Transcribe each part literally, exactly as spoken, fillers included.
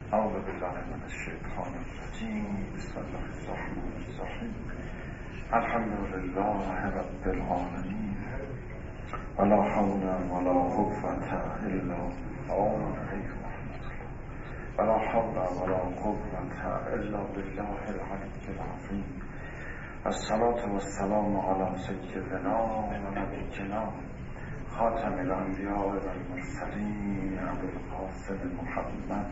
أعوذ بالله من الشيطان الرجيم بسم الله الرحمن الرحيم الحمد لله رب العالمين ولا حول ولا قوة إلا بالله ولا حول ولا قوة إلا بالله العلي العظيم الصلاة والسلام على سيدنا ونبينا خاتم الأنبياء والمرسلين أبي القاسم محمد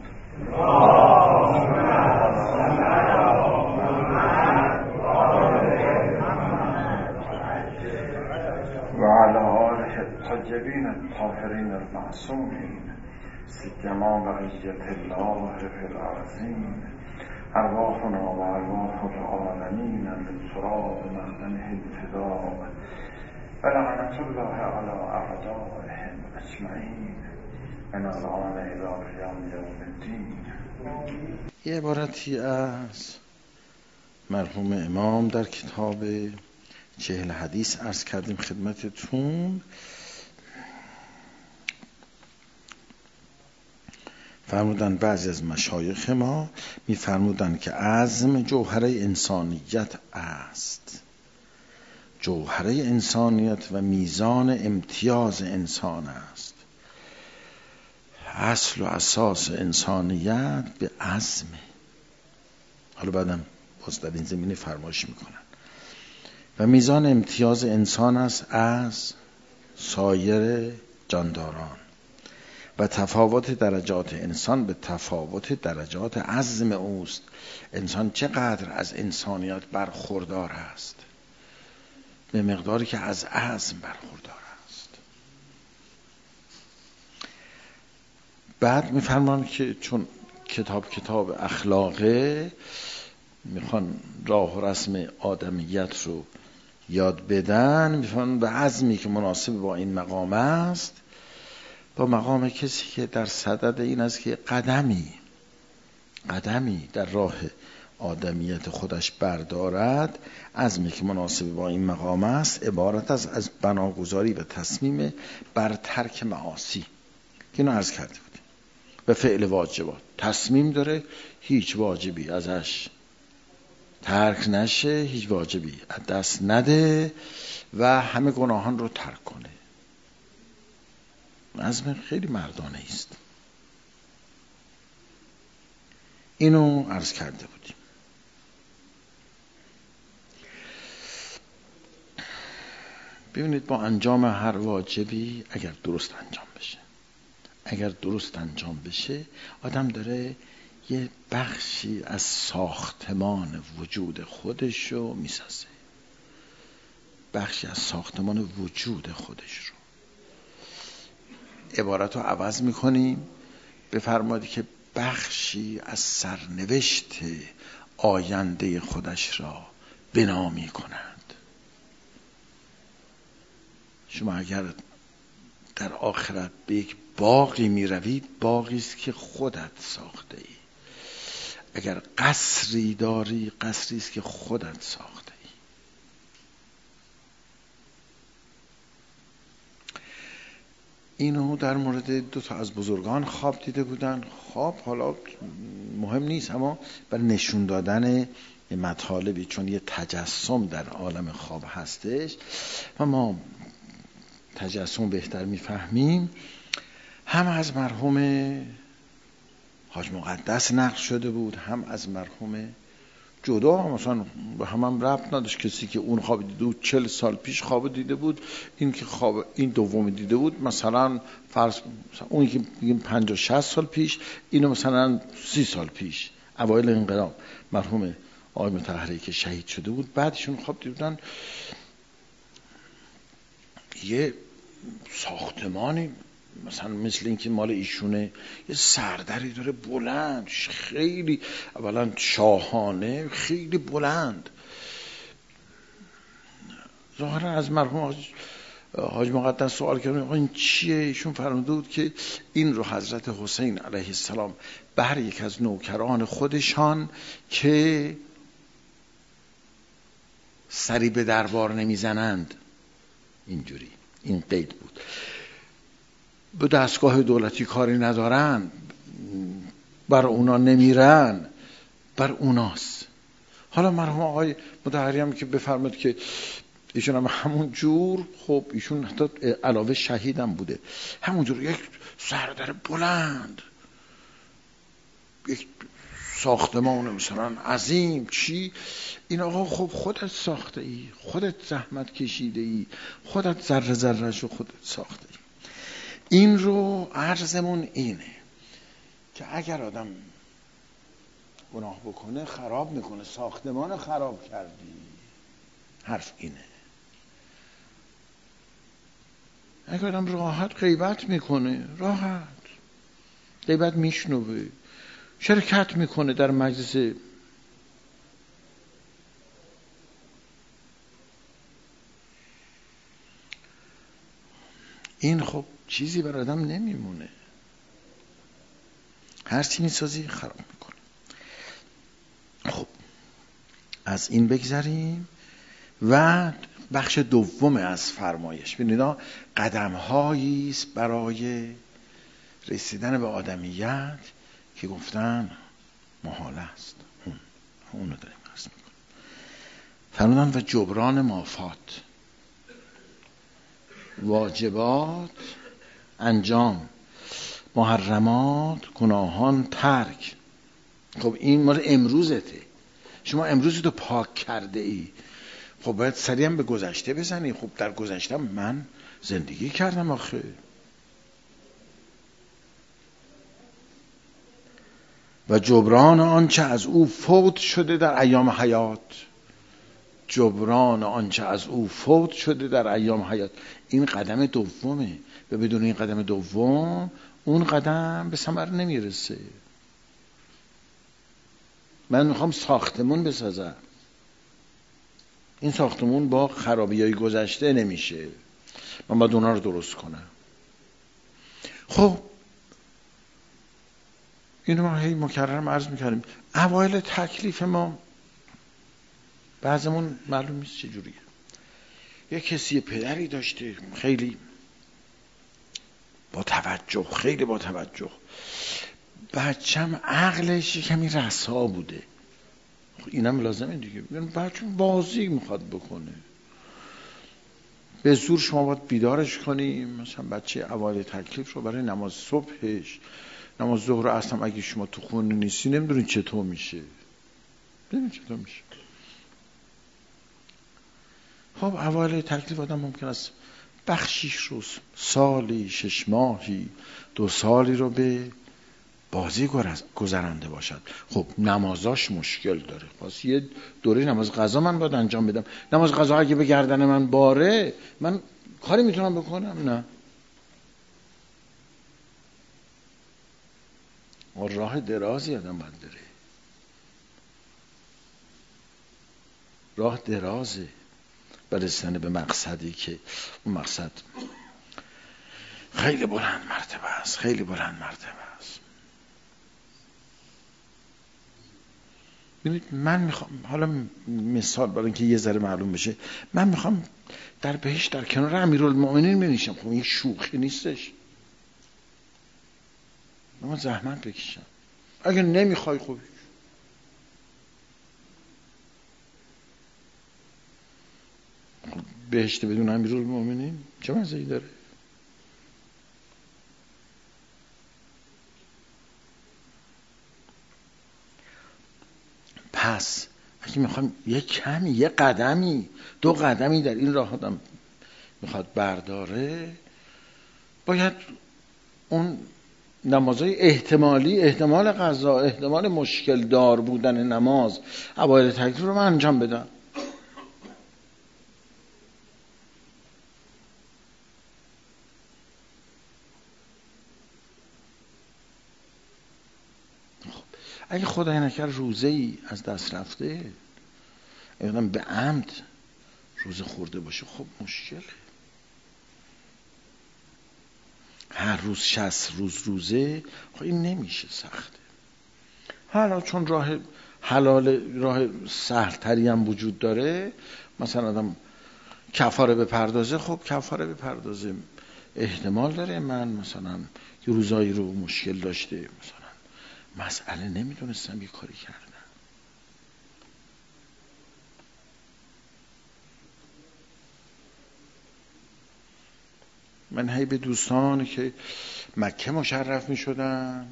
وعلى آله الطيبين الطاهرين المعصومين سيما بقية الله في الأرضين أرواحنا وأرواح العالمين من تراب مأمنه الفداء ولعنة الله على أعدائهم أجمعين من الآن إلى قیام یوم الدین. یه عبارتی از مرحوم امام در کتاب چهل حدیث عرض کردیم خدمتتون. فرمودن بعضی از مشایخ ما میفرمودن که عزم جوهره انسانیت است، جوهره انسانیت و میزان امتیاز انسان است. اصل و اساس انسانیت به عزمه. حالا بعدم باز در این زمینه فرمایش میکنن و میزان امتیاز انسان است از سایر جانداران و تفاوت درجات انسان به تفاوت درجات عزم اوست. انسان چقدر از انسانیت برخوردار است به مقداری که از عزم برخوردار است. بعد میفرمان که چون کتاب کتاب اخلاقه، میخوان راه و رسم آدمیت رو یاد بدن، میفرمان به عزمی که مناسب با این مقام است، با مقام کسی که در صدد این است که قدمی قدمی در راه آدمیت خودش بردارد. عزمی که مناسب با این مقام است عبارت است از بناگذاری و تصمیم بر ترک معاصی که اینو عرض کرده بودیم و فعل واجبات. تصمیم داره هیچ واجبی ازش ترک نشه، هیچ واجبی از دست نده و همه گناهان رو ترک کنه. عزم خیلی مردانه است. اینو عرض کرده بودیم. ببینید با انجام هر واجبی اگر درست انجام بشه اگر درست انجام بشه آدم داره یه بخشی از ساختمان وجود خودش رو میسازه، بخشی از ساختمان وجود خودش رو. عبارت رو عوض میکنیم، بفرمایید که بخشی از سرنوشت آینده خودش را بنا میکنند. شما اگر در آخرت به یک باغی می روید، باغی است که خودت ساخته ای. اگر قصری داری، قصری است که خودت ساخته ای. اینو در مورد دو تا از بزرگان خواب دیده بودن. خواب حالا مهم نیست، اما برای نشون دادن مطالبی، چون یه تجسم در عالم خواب هستش و ما تجسم بهتر میفهمیم. هم از مرحوم حاج مقدس نقل شده بود، هم از مرحوم جدا. مثلا به هم هم ربط نداشت. کسی که اون خواب دیده بود چل سال پیش خواب دیده بود، این که خواب این دومی دیده بود مثلا فرض مثلا اونی که بگیم پنجاه شصت سال پیش، اینو مثلا سی سال پیش اوایل انقلاب مرحوم آقای مطهری که شهید شده بود، بعدشون خواب دیده بودن یه ساختمانی مثلا مثل این که مال ایشونه، یه سردری داره بلند، خیلی اولا شاهانه، خیلی بلند. ظاهرا از مرحوم حاج مقدس سوال کردن این چیه؟ ایشون فرموده بود که این رو حضرت حسین علیه السلام بر یک از نوکران خودشان که سری به دربار نمیزنند، اینجوری این قید بود، به دستگاه دولتی کاری ندارن، بر اونا نمیرن بر اوناست. حالا مرحوم آقای مطهری هم که بفرماد که ایشون هم همون جور، خب ایشون حتی علاوه شهید هم بوده، همون جور یک سردر بلند، یک ساختمان مثلا عظیم چی، این آقا خب خودت ساخته ای، خودت زحمت کشیده ای، خودت ذره ذره‌شو خودت ساخته ای. این رو عرضمون اینه که اگر آدم گناه بکنه خراب میکنه، ساختمان خراب کردی. حرف اینه. اگر آدم راحت غیبت میکنه، راحت غیبت میشنوه، شرکت میکنه در مجلس این، خب چیزی بر آدم نمیمونه، هر چی میسازی خراب میکنه. خب از این بگذریم و بخش دوم از فرمایش ببینید قدم‌هایی است برای رسیدن به آدمیت که گفتن محال است. اون اونو داریم عرض میکنیم. فرمودن و جبران مافات، واجبات انجام، محرمات گناهان ترک. خب این مال امروزته، شما امروز رو پاک کرده ای، خب باید سریع هم به گذشته بزنی. خب در گذشته من زندگی کردم آخه. و جبران آنچه از او فوت شده در ایام حیات، جبران آنچه از او فوت شده در ایام حیات. این قدم دومه و بدون این قدم دوم اون قدم به ثمر نمیرسه. من میخوام ساختمون بسازم، این ساختمون با خرابی‌های گذشته نمیشه، من باید اونا رو درست کنم. خب اینو ما هی مکررم عرض میکردیم. اوایل تکلیف ما بعضمون معلوم نیست چجوریه. یه کسی پدری داشته خیلی با توجه، خیلی با توجه، بچم عقلش کمی رسا بوده. اینم لازمه دیگه، بچه بازی میخواد بکنه، به زور شما باید بیدارش کنی. مثلا بچه اوایل تکلیف رو برای نماز صبحش، نماز ظهر اصلا اگه شما تو خونه نیستی نمیدونین چطور میشه، نمیدونین چطور میشه. خب اوایل تکلیف آدم ممکن است بخشیش رو، سالی، شش ماهی، دو سالی رو به بازی گذرانده باشد. خب نمازاش مشکل داره، پس یه دوره نماز قضا من باید انجام بدم. نماز قضا اگه به گردن من باره، من کاری میتونم بکنم؟ نه. و راه درازی آدم باید بره، راه درازه برسیدن به مقصدی که اون مقصد خیلی بلند مرتبه است، خیلی بلند مرتبه است. ببینید من میخوام حالا مثال برای اینکه یه ذره معلوم بشه، من میخوام در بهشت در کنار امیرالمؤمنین بنشم. خب این شوخی نیستش، من زحمت بکشم. اگه نمیخوای خب بهشت بدون امیرالمؤمنین چه مزه‌ای داره؟ پس اگه میخوام یه کمی، یه قدمی، دو قدمی در این راه آدم میخواد برداره، باید اون نمازهای احتمالی، احتمال قضا، احتمال مشکل دار بودن نماز اوایل تکلیف رو من انجام بدم. اگه خدای نکرد روزه ای از دست رفته، اگه به عمد روزه خورده باشه، خب مشکله. هر روز شصت روز روزه، خب این نمیشه، سخته. حالا چون راه حلال، راه سهل تری هم وجود داره، مثلا آدم کفاره بپردازه، خب کفاره بپردازه، احتمال داره من مثلا یه روزایی رو مشکل داشته، مثلا مسئله نمیدونستم یه کاری کردم. من هی به دوستان که مکه مشرف می شدن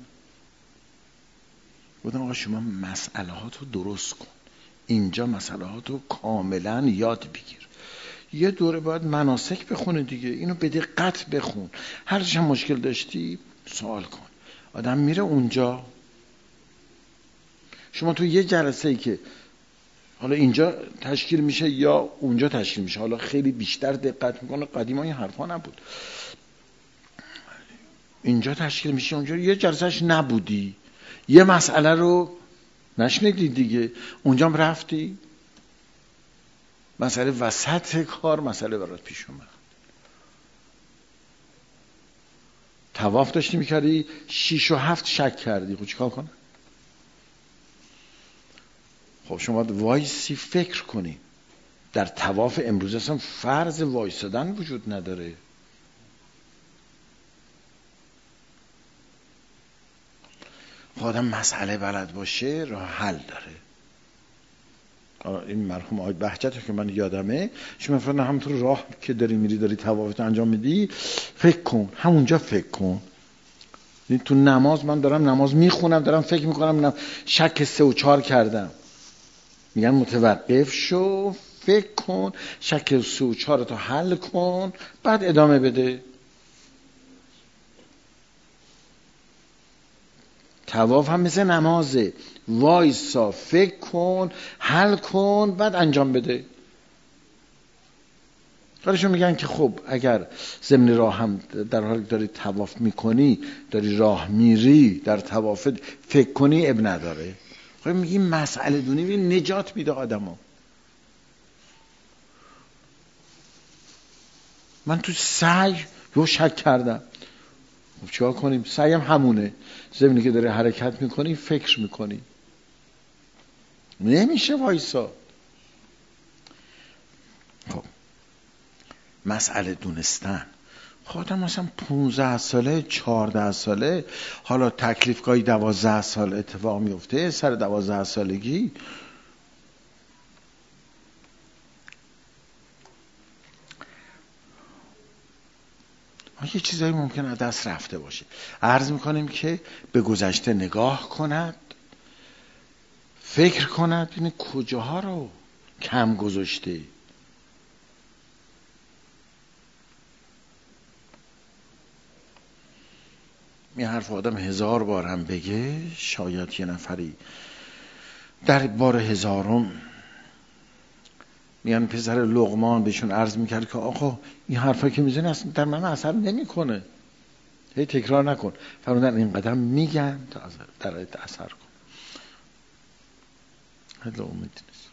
بودم آقا شما مسئله هاتو درست کن، اینجا مسئله هاتو کاملا یاد بگیر، یه دوره باید مناسک بخونه دیگه، اینو به دقت بخون، هر چه مشکل داشتی سوال کن. آدم میره اونجا، شما تو یه جلسه ای که حالا اینجا تشکیل میشه یا اونجا تشکیل میشه، حالا خیلی بیشتر دقت میکنه، قدیما این حرفا نبود، اینجا تشکیل میشه اونجا یه جلسهش نبودی، یه مسئله رو نشنیدی دیگه، اونجا هم رفتی مسئله وسط کار مسئله برات پیش اومد. طواف داشتی میکردی شیش و هفت شک کردی، خب چیکار کنه؟ خب شما باید وایسی فکر کنی. در طواف امروز اصلا فرض وایسادن وجود نداره. خب آدم مسئله بلد باشه راه حل داره. این مرحوم آقای بهجت که من یادمه، شما مثلا همونطور راه که داری میری داری طوافت انجام میدی فکر کن، همونجا فکر کن. تو نماز من دارم نماز میخونم دارم فکر میکنم شک سه و چهار کردم، میگن متوقف شو فکر کن شک سه و چهار تو حل کن بعد ادامه بده. طواف هم مثل نمازه، وایسا فکر کن حل کن بعد انجام بده. کارشون میگن که خب اگر ضمن راه هم در حالی داری طواف میکنی داری راه میری در طواف فکر کنی اب نداره. خب میگی مسئله دونی نجات میده آدمو. من تو سعی رو شک کردم، خب چیکار کنیم؟ سعی هم همونه، ضمنی که داری حرکت میکنی فکر میکنی، نمیشه وایسا. خب مسئله دونستن. خودم مثلا پونزده ساله چهارده ساله، حالا تکلیفگاهی دوازده سال اتفاق میفته سر دوازده سالگی، یه چیزایی ممکنه از دست رفته باشه. عرض میکنیم که به گذشته نگاه کند، فکر کند این کجاها رو کم گذاشته. این حرف آدم هزار بار هم بگه شاید یه نفری در بار هزارم میان پسر لقمان بهشون عرض میکرد که آقا این حرفا که میزنی اصلا در من اثر نمیکنه، هی تکرار نکن. فرمودن این قدم میگن تا در ایت اثر کن. هدل امید نیست.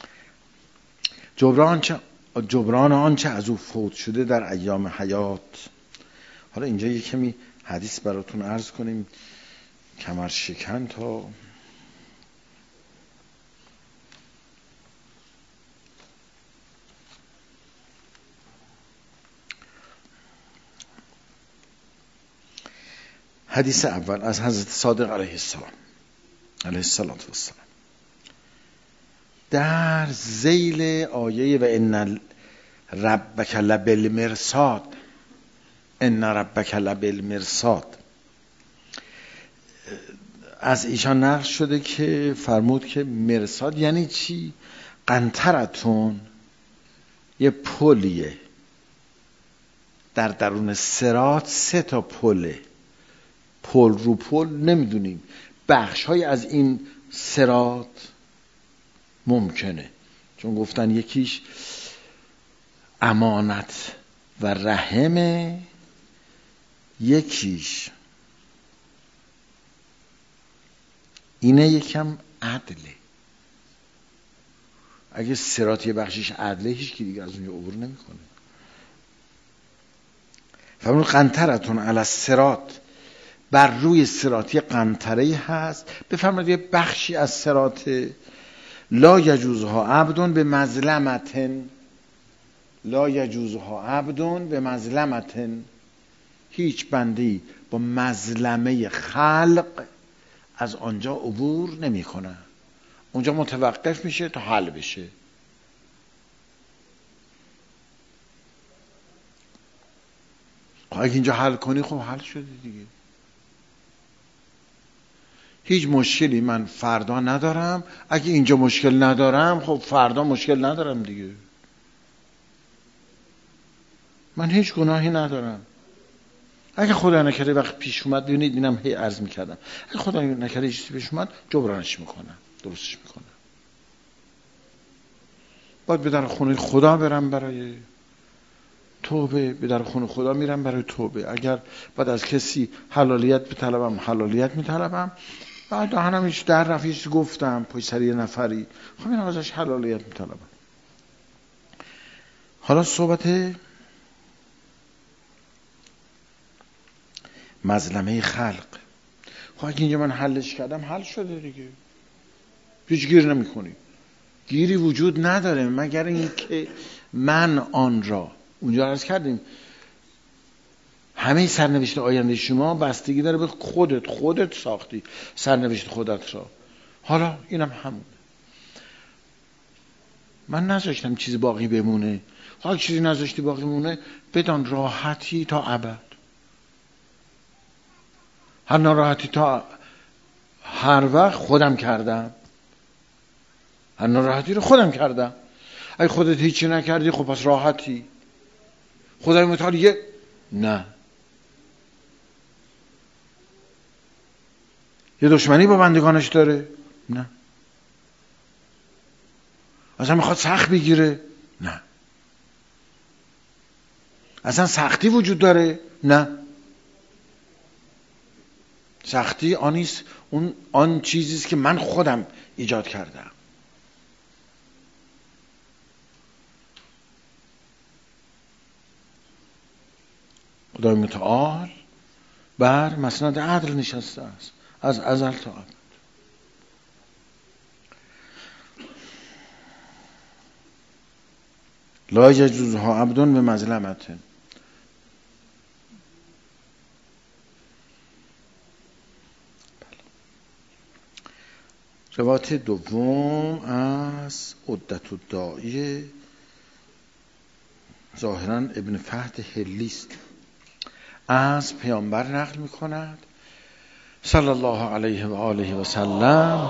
جبران چه جبران آنچه از او فوت شده در ایام حیات. حالا اینجا یه کمی حدیث براتون عرض کنیم کمر شکن تا حدیث اول از حضرت صادق علیه السلام علیه السلام در ذیل آیه و ان ربک لبالمرصاد، ان ربک لبالمرصاد، از ایشان نقل شده که فرمود که مرصاد یعنی چی؟ قنطرتون یه پلیه، در درون صراط سه تا پله، پل رو پل نمیدونیم، بخش های از این صراط ممکنه، چون گفتن یکیش امانت و رحمه، یکیش اینه، یکم عدله. اگه صراط یه بخشیش عدله هیچ کی دیگه از اونجا عبور نمیکنه. فرمود قنطرتون علی الصراط، بر روی صراط یه قنطره هست، بفرمایید یه بخشی از صراط لا یجوزها عبدون به مظلمتن، لا یجوزها عبدون به مظلمتن، هیچ بندی با مظلمه خلق از آنجا عبور نمیکنه، اونجا متوقف میشه تا حل بشه. اگه اینجا حل کنی خب حل شده دیگه. هیچ مشکلی من فردا ندارم، اگه اینجا مشکل ندارم خب فردا مشکل ندارم دیگه. من هیچ گناهی ندارم. اگه خدا نکرده وقت پیش اومد، ببینید اینم هی عرض میکردم، اگه خدا نکرده چیزی پیش اومد جبرانش میکنم، درستش میکنم. باید به در خونه خدا برم برای توبه، به در خونه خدا میرم برای توبه. اگر بعد از کسی حلالیت بطلبم حلالیت میطلبم. بعد دهنم هیچ در رفیش گفتم پای سر یه نفری، خب این ازش حلالیت میطلبم. حالا صحبت مظلمه خلق. خب اگه اینجا من حلش کردم حل شده دیگه، هیچ گیر نمی کنی. گیری وجود نداره مگر اینکه من آن را، اونجا عرض کردیم همه سرنوشت آینده شما بستگی داره به خودت، خودت ساختی سرنوشت خودت را. حالا اینم همون، من نذاشتم چیزی باقی بمونه. حالا چیزی نذاشتی باقی مونه، بدان راحتی تا ابد. هر ناراحتی تا هر وقت خودم کردم، هر ناراحتی رو خودم کردم. اگه خودت هیچی نکردی خب پس راحتی. خدای متعال یه نه، یه دشمنی با بندگانش داره؟ نه. اصلا میخواد سخت بگیره؟ نه. اصلا سختی وجود داره؟ نه. سختی آنیست، اون آن چیزیست که من خودم ایجاد کردم. خدای متعال بر مسند عدل نشسته است از ازل تا ابد. لا یجوزها عبد به مظلمت. روایت دوم از عدت الداعیه، ظاهراً ابن فهد حلی است، از پیامبر نقل می کند صلی الله علیه و آله و سلم: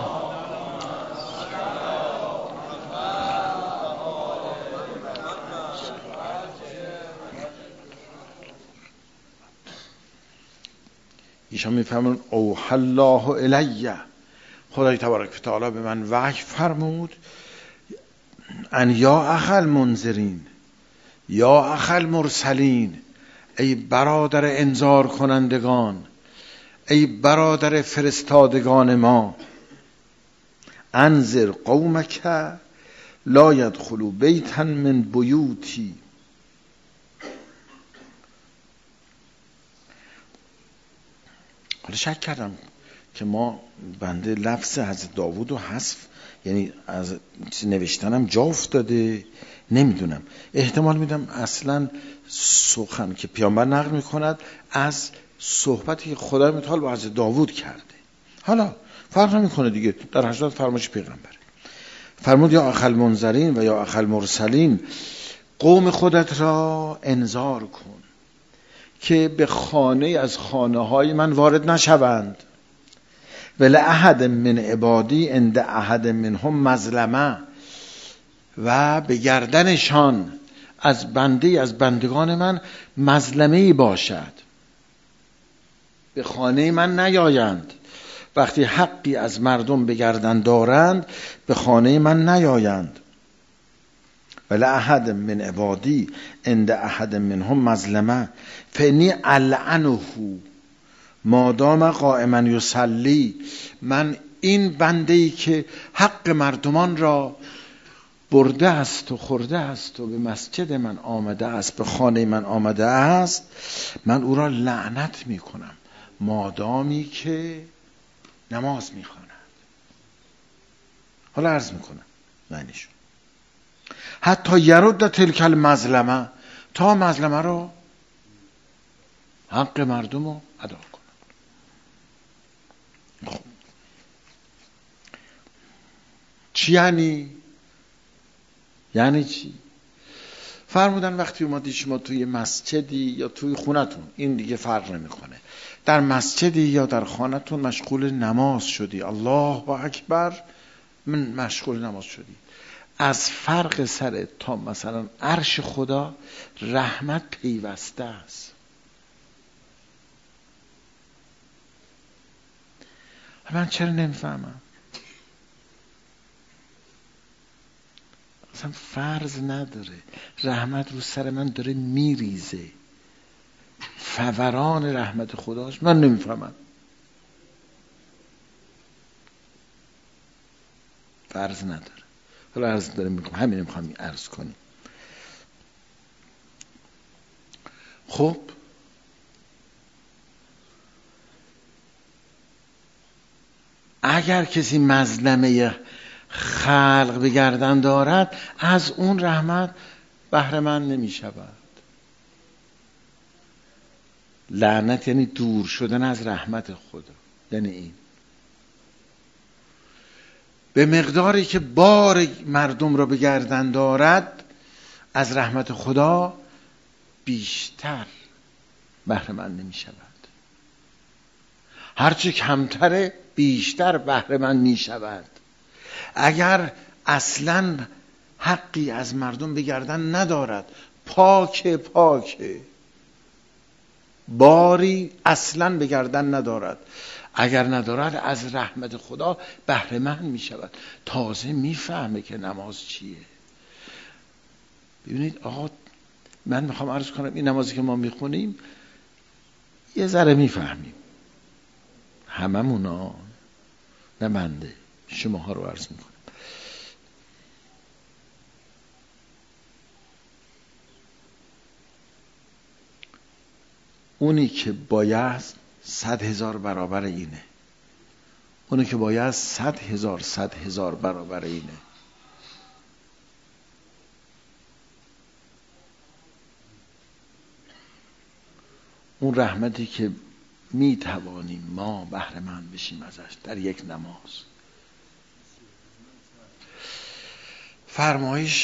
ایشان می فرمون اوحی الله الیه، خدای تبارک و تعالی به من وحی فرمود، ان یا اخل منذرین یا اخل مرسلین، ای برادر انذار کنندگان، ای برادر فرستادگان ما، انذر قومک لا یدخلوا بیتا من بیوتی. حالا شک کردم که ما بنده لفظ حضرت داوود رو حذف، یعنی از نوشتنم جا افتاده، نمیدونم، احتمال میدم اصلا سخن که پیامبر نقل میکند از صحبتی که خدای متعال با حضرت داوود کرده. حالا فرق نمیکنه دیگه، در حضرت فرمایش پیغمبره. فرمود یا اخل منذرین و یا اخل مرسلین، قوم خودت را انذار کن که به خانه از خانه های من وارد نشوند. ولی احد من عبادی عند احد منهم مظلمه، و به گردنشان از بنده از بندگان من مظلمه‌ای باشد، به خانه من نیایند. وقتی حقی از مردم به گردن دارند به خانه من نیایند. ولی احد من عبادی عند احد منهم مظلمه فانی العنه مادام قائما یصلی، من این بنده‌ای که حق مردمان را برده است و خورده است و به مسجد من آمده است، به خانه من آمده است، من او را لعنت می کنم مادامی که نماز می خواند. حالا عرض می کنم معنیشون، حتی یرد تلک المظلمه، تا مظلمه رو حق مردم رو ادا کنم. خب چی یعنی؟ یعنی چی؟ فرمودن وقتی اومدی شما توی مسجدی یا توی خونتون، این دیگه فرق نمیکنه، در مسجدی یا در خانتون مشغول نماز شدی، الله اکبر، من مشغول نماز شدی، از فرق سر تا مثلا عرش خدا رحمت پیوسته است. من چرا نمیفهمم؟ اصلا فرض نداره، رحمت رو سر من داره میریزه، فوران رحمت خداست، من نمیفهمم. فرض نداره. حالا عرض داره میکنم، همین میخوام عرض کنیم. خب اگر کسی مظلمه خلق به گردن دارد، از اون رحمت بهره مند نمی شود. لعنت یعنی دور شدن از رحمت خدا، یعنی این به مقداری که بار مردم را به گردن دارد از رحمت خدا بیشتر بهره مند نمی شود. هرچی کمتره بیشتر بهره مند می شود. اگر اصلا حقی از مردم به گردن ندارد، پاک پاکه، باری اصلا به گردن ندارد، اگر ندارد از رحمت خدا بهره مند می شود. تازه میفهمه که نماز چیه. ببینید آقا، من میخوام عرض کنم این نمازی که ما میخونیم یه ذره میفهمیم هممونا، نه بنده، شماها رو عرض میکنم. اونی که باید صد هزار برابر اینه، اونی که باید صد هزار صد هزار برابر اینه. اون رحمتی که می توانیم ما بهره مند بشیم ازش در یک نماز. فرمایش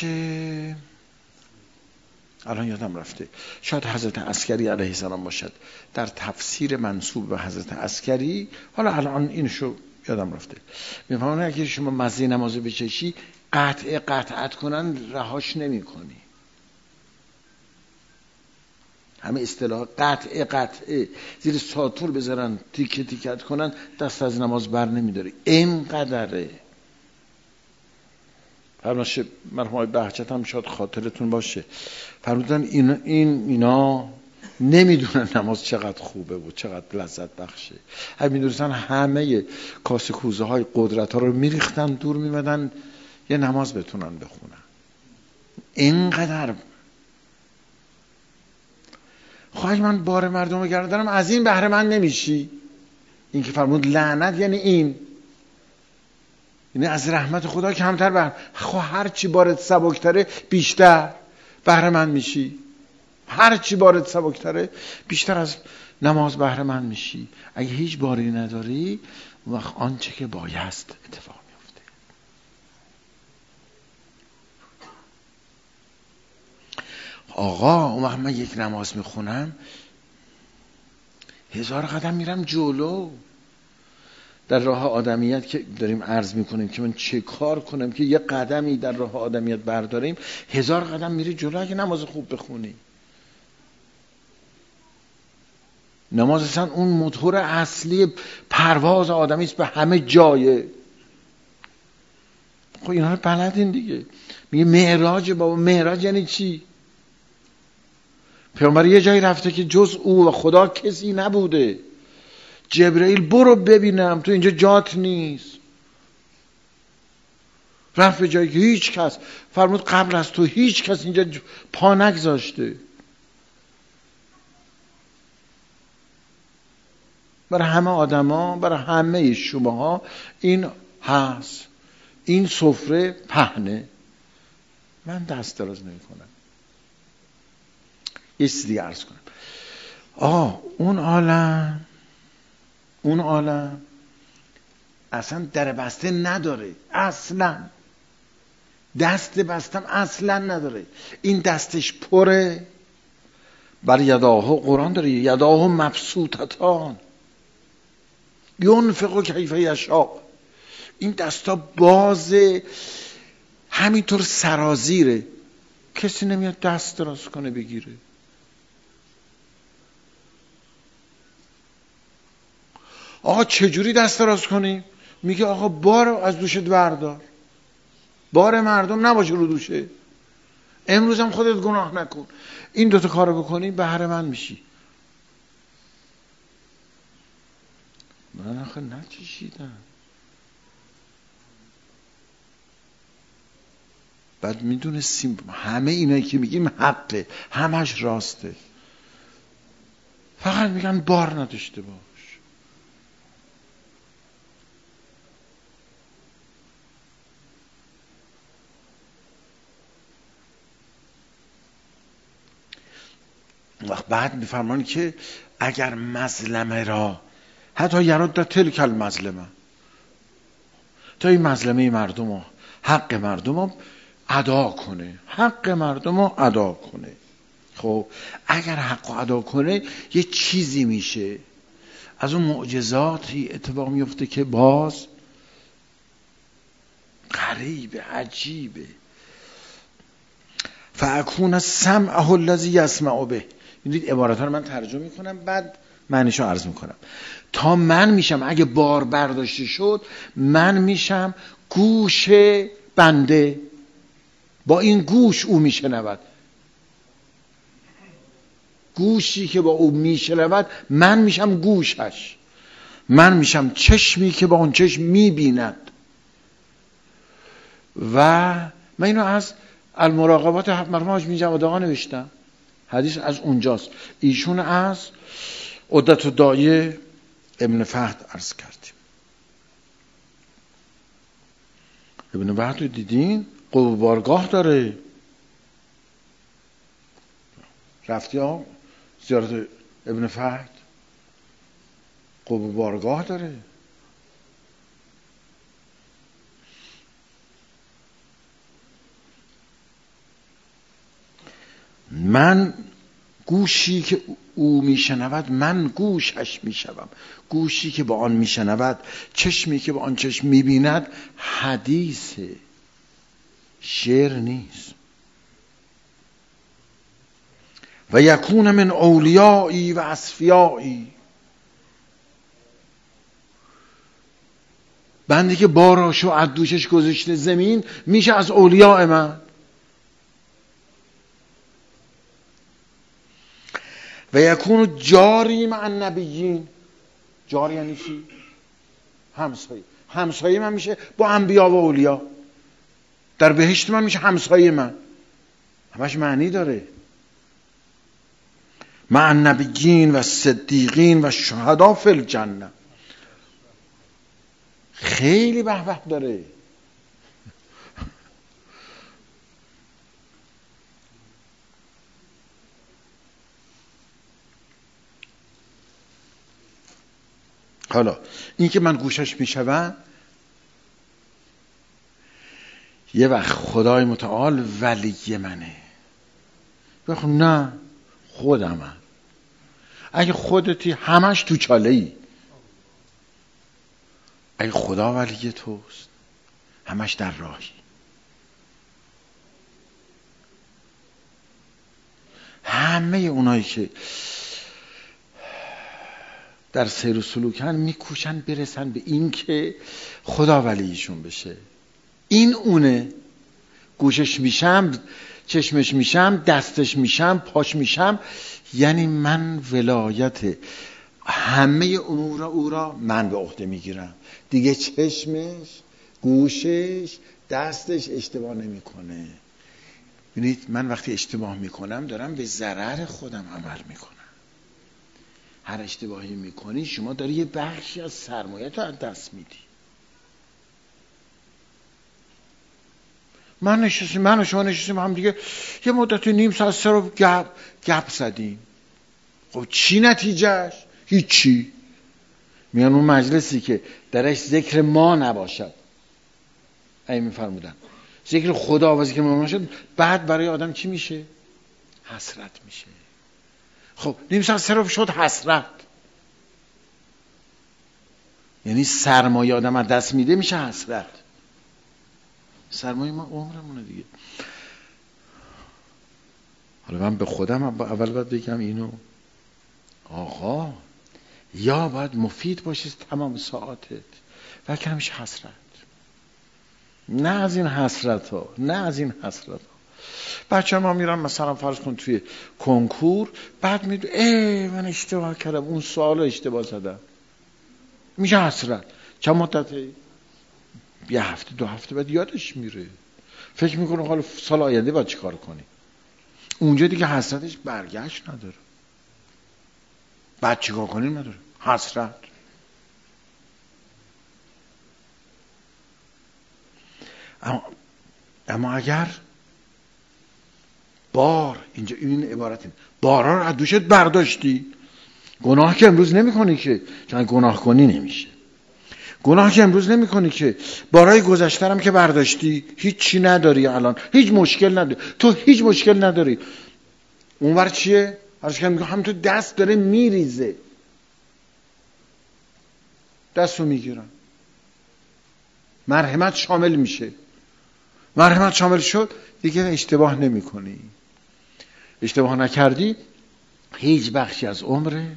الان یادم رفته، شاید حضرت عسکری علیه السلام باشد، در تفسیر منسوب به حضرت عسکری، حالا الان اینشو یادم رفته، میفهمونه اگر شما مزه نمازو بچشی قطعه قطعت کنن رهاش نمی کنی. همه اصطلاح قطعه قطعه زیر ساتور بذارن تیکه تیکت کنن دست از نماز بر نمیداری، اینقدره. فرمایش مرحوم آقای بهجت هم شاید خاطرتون باشه، فرمودن این این اینا نمیدونن نماز چقدر خوبه و چقدر لذت بخشه. همین میدونستن همه کاسه کوزه های قدرت ها رو میریختن دور میمدن یه نماز بتونن بخونن. اینقدر خواهی من بار مردم رو گردنم، از این بهره مند نمیشی. این که فرمود لعنت یعنی این، یعنی از رحمت خدا کمتر بر خواه هر چی بارت سبکتره بیشتر بهره مند میشی، هر چی بارت سبکتره بیشتر از نماز بهره مند میشی. اگه هیچ باری نداری وقت آنچه که بایست اتفاق میفته. آقا اون وقت من یک نماز میخونم هزار قدم میرم جلو در راه آدمیت که داریم عرض میکنیم که من چه کار کنم که یه قدمی در راه آدمیت برداریم، هزار قدم میری جلو اگه نماز خوب بخونی. نماز اصلا اون موتور اصلی پرواز آدمی است به همه جایه. خب اینا رو بلدین دیگه. میگه معراج، بابا معراج یعنی چی؟ پیامبر یه جایی رفته که جز او و خدا کسی نبوده. جبرئیل برو ببینم تو اینجا جات نیست. رفت به جایی که هیچ کس، فرمود قبل از تو هیچ کس اینجا پا نگذاشته. برای همه آدما، برای همه شماها این هست، این سفره پهنه. من دست دراز نمی کنم. یه چیز دیگه عرض کنم. آه اون عالم اون عالم اصلا در بسته نداره اصلا. دست بستم اصلا نداره، این دستش پره. بر یداه قرآن داره یداه مبسوطتان ینفق کیف یشاء، این دستا بازه، همینطور سرازیره، کسی نمیاد دست دراز کنه بگیره. آقا چجوری دست دراز کنیم؟ میگه آقا بار از دوشت بردار، بار مردم نباشه رو دوشه، امروز هم خودت گناه نکن، این دوتا کارو بکنی بهره من میشی. من آخه نچشیدم. بعد میدونستیم همه اینایی که میگیم حقه، همش راسته، فقط میگن بار نداشته باش. وقت بعد میفرمان که اگر مظلمه را حتی یرد تلک المظلمه، تا این مظلمه مردم رو، حق مردم رو ادا کنه، حق مردم رو ادا کنه. خب اگر حق رو ادا کنه یه چیزی میشه، از اون معجزاتی اتفاق میفته که باز غریبه، عجیبه. فاکون سمعه الذی یسمع به، میدید عبارات رو من ترجمه میکنم بعد معنیشو عرض میکنم. تا من میشم، اگه بار برداشته شد، من میشم گوش بنده، با این گوش او میشنود، گوشی که با او میشنود من میشم گوشش، من میشم چشمی که با اون چشم میبیند. و من اینو از المراقبات مرحوم حاج می جواد آقا نوشتم، حدیث از اونجاست، ایشون از عدت الداعیه ابن فهد عرض کردیم. ابن فهد رو دیدین؟ قوه بارگاه داره، رفتی ها زیارت ابن فهد؟ قوه بارگاه داره. من گوشی که او میشنود من گوشش میشوم، گوشی که با آن میشنود، چشمی که با آن چشم میبیند. حدیثه، شعر نیست. و یکون من اولیایی و اصفیایی، بندی که باراشو از دوشش گذاشته زمین میشه از اولیاء من. و یکون جاری مع النبیین، جاری یعنی چی؟ همسایه، همسایه من میشه با انبیا و اولیا، در بهشت من میشه همسایه من، همش معنی داره. مع النبیین و صدیقین و شهدا فی الجنه، خیلی به به داره. حالا این که من گوشش میشوم، یه وقت خدای متعال ولی منه، بخ نه خودمم. اگه خودتی همش تو چاله ای، اگه خدا ولی توست همش در راهی. همه اونایی که در سیر و سلوکن میکوشن برسن به این که خدا ولیشون بشه. این اونه، گوشش میشم، چشمش میشم، دستش میشم، پاش میشم، یعنی من ولایت همه امور او را من به عهده میگیرم دیگه. چشمش، گوشش، دستش اشتباه نمیکنه. ببینید من وقتی اشتباه میکنم دارم به ضرر خودم عمل میکنم. هر اشتباهی میکنی شما داری یه بخشی از سرمایه رو از دست میدی. من نشستیم، من و شما نشستیم هم دیگه یه مدت نیم ساعت سر رو گپ گپ زدیم. خب چی نتیجهش؟ هیچی. میان اون مجلسی که درش ذکر ما نباشد، این میفرمودن ذکر خدا و ذکر محمد شد، بعد برای آدم چی میشه؟ حسرت میشه. خب نیم ساعت صرف شد حسرت، یعنی سرمایه آدم از دست میده میشه حسرت. سرمایه ما عمرمونه دیگه. حالا من به خودم اول باید بگم اینو، آقا یا باید مفید باشی تمام ساعتت و کمش حسرت، نه از این حسرت ها، نه از این حسرت ها. بچه ما میرن مثلا فرض کن توی کنکور، بعد میدو ای من اشتباه کردم، اون سوال اشتباه زدم، میشه حسرت. چند مدت؟ یه هفته دو هفته بعد یادش میره، فکر میکنه حالا سال آینده باید چی کار کنی. اونجا دیگه حسرتش برگشت نداره، بعد چی کار کنیم نداره، حسرت. اما, اما اگر بار، اینجا این عبارت این بارا رو از دوشت برداشتی، گناه که امروز نمی کنی که، چون گناه کنی نمیشه، گناه که امروز نمی کنی که، بارای گذشترم که برداشتی، هیچ چی نداری الان، هیچ مشکل نداری، تو هیچ مشکل نداری. اونور چیه؟ عرض کنم هم تو دست داره میریزه، دستو میگیرن، مرحمت شامل میشه. مرحمت شامل شد دیگه اشتباه نمی کنی. اشتباه نکردی هیچ بخشی از عمرت،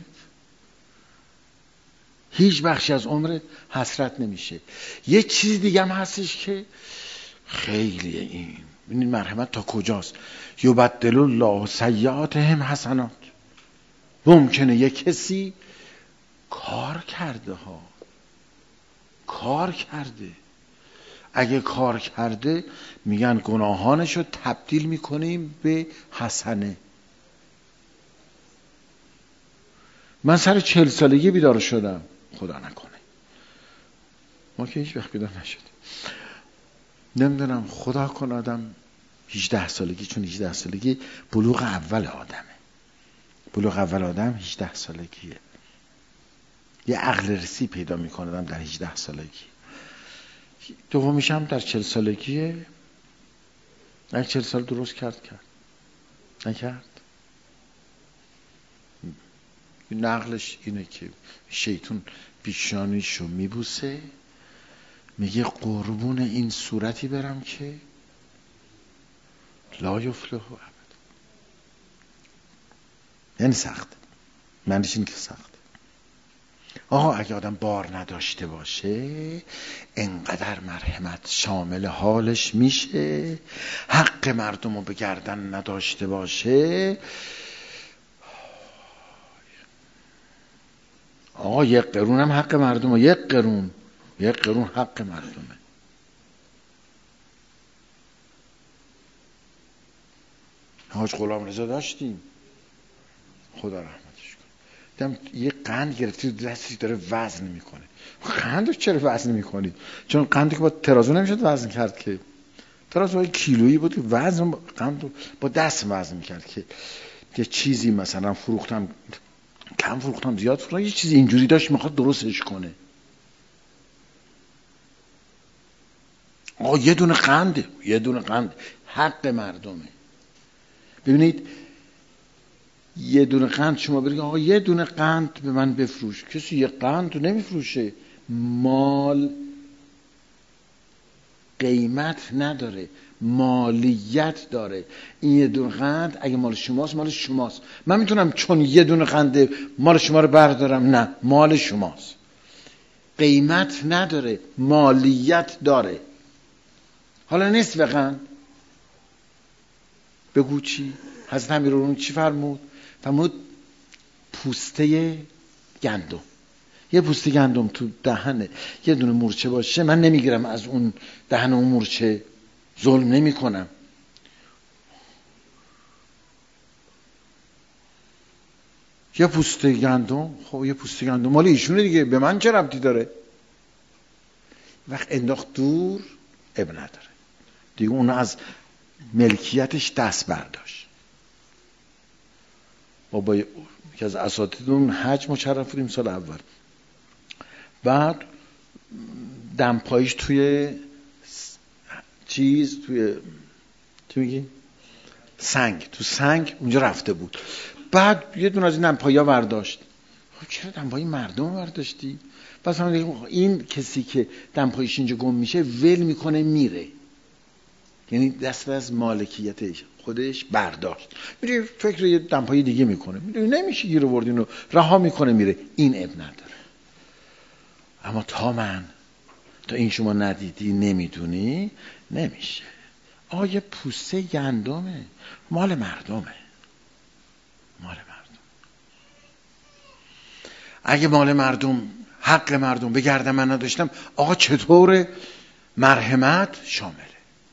هیچ بخشی از عمرت حسرت نمیشه. یه چیز دیگه هم هستش که خیلی، این ببینید مرحمت تا کجاست. یبدل الله سیئاتهم حسنات. ممکنه یه کسی کار کرده ها، کار کرده، اگه کار کرده میگن گناهانشو تبدیل میکنیم به حسنه. من سر چهل سالگی بیدار شدم، خدا نکنه، ما که هیچ وقت بیدار نشدیم، نمیدونم خدا کن آدم هجده سالگی، چون هجده سالگی بلوغ اول آدمه، بلوغ اول آدم هجده سالگیه، یه عقل رسی پیدا میکنه آدم در هجده سالگی. دومیش هم در چهل سالگیه. اگه چهل سال درست کرد کرد، نکرد. نقلش اینه که شیطون پیشانیشو میبوسه، میگه قربون این صورتی برم که لا یفلح ابدا. یعنی سخت، معنیش این که سخت. آها اگه آدم بار نداشته باشه انقدر مرحمت شامل حالش میشه، حق مردم رو به گردن نداشته باشه، آقا یک قرون هم حق مردم، یک قرون یک قرون حق مردمه. حاج غلامرضا داشتیم، خدا رحمتش کنه، دیدم یه قند گرفتی دستش داره وزن میکنه. قندش چرا وزن میکنی؟ چون قندی که با ترازو نمیشد وزن کرد که، ترازوهای کیلویی بود که وزن قند با دست وزن میکرد که یه چیزی مثلا فروختم کم فروختم زیاد فروختم، یه چیزی اینجوری داشت میخواد درستش کنه. آقا یه دونه قنده، یه دونه قند حق مردمه. ببینید یه دونه قند شما برید آقا یه دونه قند به من بفروش، کسی یه قند رو نمیفروشه. مال قیمت نداره، مالیت داره. این یه دونه قند اگه مال شماست مال شماست. من میتونم چون یه دونه قند مال شما رو بردارم؟ نه، مال شماست. قیمت نداره، مالیت داره. حالا نصف قند بگو چی؟ حضرت امیرالمومنین چی فرمود؟ فرمود پوسته گندم، یه پوسته گندم تو دهن یه دونه مورچه باشه، من نمیگیرم از اون دهن اون مورچه، ظلم نمی کنم. یه پوسته گندم، خب یه پوسته گندم مال ایشونه دیگه، به من چه ربطی داره؟ وقت انداخت دور اب نداره دیگه، اون از ملکیتش دست برداشت. ما با یکی از اساتیدمون حج مشرف بودیم سال اول، بعد دمپاییش توی چیز توی چی میگی؟ سنگ، تو سنگ اونجا رفته بود. بعد یه دونه از این دمپایی‌ها برداشت. خب چرا دمپایی مردم برداشتی؟ پس این کسی که دمپاییش اینجا گم میشه ول میکنه میره، یعنی دست از مالکیت خودش برداشت، میره فکر یه دمپایی دیگه میکنه، میره نمیشه گیر آوردین رو رها میکنه میره. این اب نداره. اما تا من تا این شما ندیدی نمیدونی نمیشه. آقا یه پوسته گندمه، مال مردمه، مال مردم. اگه مال مردم، حق مردم به گردن من نداشتم، آقا چطور مرحمت شامله؟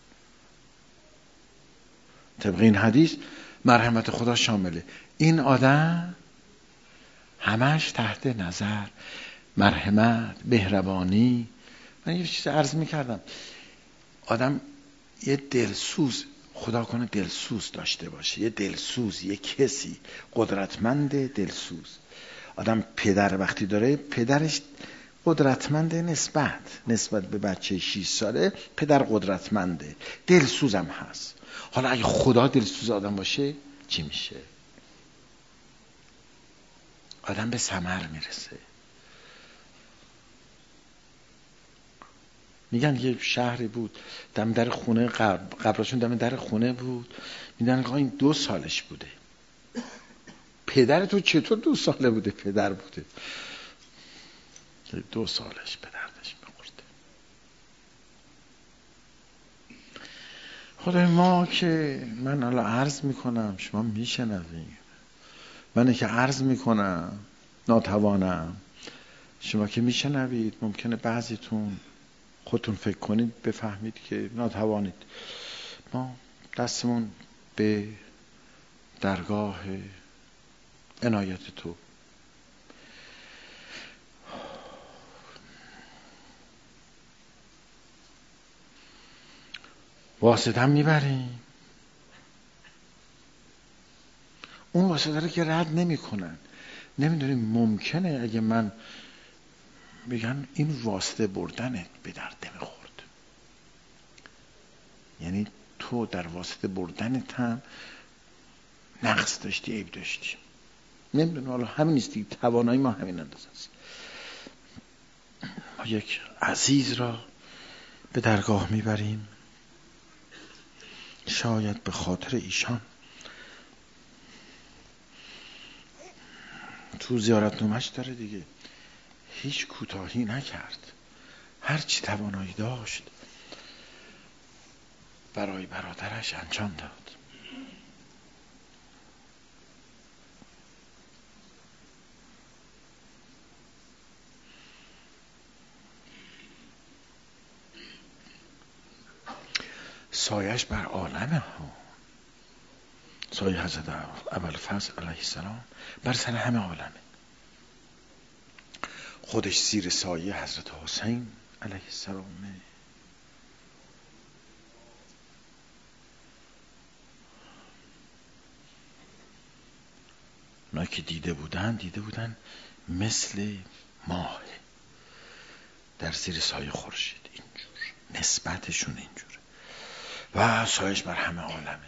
طبق این حدیث مرحمت خدا شامله. این آدم همش تحت نظر مرحمت، مهربانی. من یه چیز عرض میکردم، آدم یه دلسوز، خدا کنه دلسوز داشته باشه، یه دلسوز، یه کسی قدرتمند دلسوز. آدم پدر وقتی داره، پدرش قدرتمند نسبت نسبت به بچه شش ساله، پدر قدرتمنده، دلسوزم هست. حالا اگه خدا دلسوز آدم باشه چی میشه؟ آدم به ثمر میرسه. میگن یه شهری بود دم در خونه، قبرشون دم در خونه بود، میگن آقا این دو سالش بوده. پدر تو چطور دو ساله بوده؟ پدر بوده دو سالش به دردش میخورده. خدای ما که من الان عرض میکنم شما میشنویم، منه که عرض میکنم ناتوانم، شما که میشنوید ممکنه بعضیتون خودتون فکر کنید بفهمید که ناتوانید. ما دستمون به درگاه عنایت تو. واسطه هم میبریم، اون واسطه رو که رد نمی کنن. نمیدونیم ممکنه اگه من بگن این واسطه بردنت به درد نمیخورد، یعنی تو در واسطه بردنت هم نقص داشتی، عیب داشتی. نمیدونم، حالا همین نیستی، توانایی ما همین اندازه است. ما یک عزیز را به درگاه میبریم، شاید به خاطر ایشان تو زیارتنامه‌اش داره دیگه، هیچ کوتاهی نکرد، هر چی توانایی داشت برای برادرش انجام داد. سایش بر عالمه ها، سایه حضرت ابوالفضل علیه السلام بر سر همه عالمه. خودش زیر سایه حضرت حسین علیه السلامه. اونایی که دیده بودن دیده بودن مثل ماه در زیر سایه خورشید، اینجور نسبتشون اینجور. و سایش بر همه عالمه.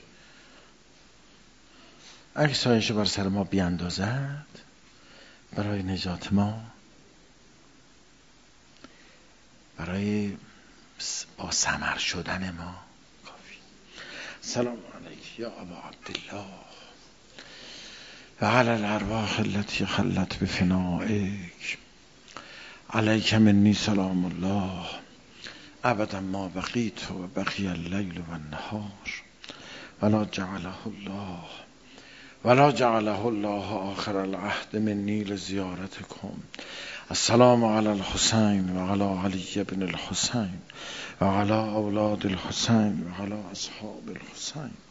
اگه سایش بر سر ما بیاندازد برای نجات ما، برای با ثمر شدن ما کافی. سلام علیک یا ابا عبدالله و علی الارواح التي خلت بفنائک، علیک منی سلام الله ابدا ما بقیت و بقی اللیل و النهار ولا جعله الله ولا جعله الله آخر العهد منی لزیارتکم. السلام علی الحسین و علی علی بن الحسین و علی اولاد الحسین و علی اصحاب الحسین